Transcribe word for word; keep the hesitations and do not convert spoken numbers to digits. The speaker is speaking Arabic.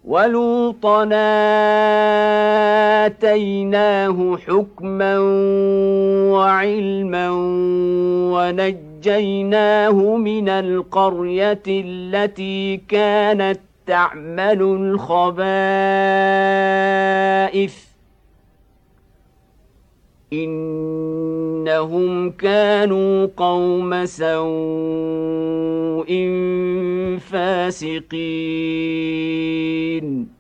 ولوطا آتيناه حكما وعلما ونجيناه من القرية التي كانت تعمل الخبائث إنهم كانوا قوم سوء فاسقين